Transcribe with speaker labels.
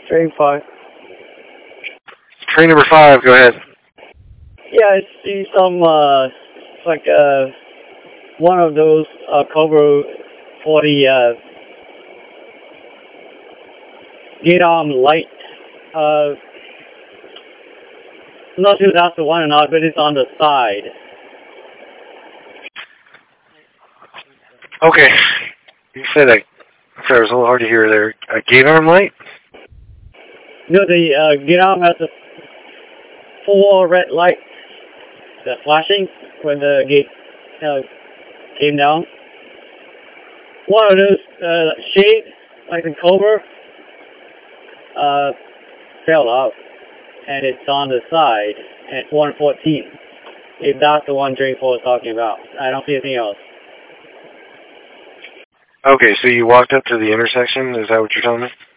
Speaker 1: Train 5.
Speaker 2: Train number 5, go ahead.
Speaker 1: Yeah, I see some, like, one of those, Cobra 40, gate arm light. I'm not sure if that's the one or not, but it's on the side.
Speaker 2: Okay. You said that. Sorry, it was a little hard to hear there. A gate arm light?
Speaker 1: No, the gate arm has the 4 red lights that flashing when the gate came down. One of those shades, like the Cobra, fell out, and it's on the side at 114. If that's the one Drain 4 is talking about. I don't see anything else.
Speaker 2: Okay, so you walked up to the intersection? Is that what you're telling me?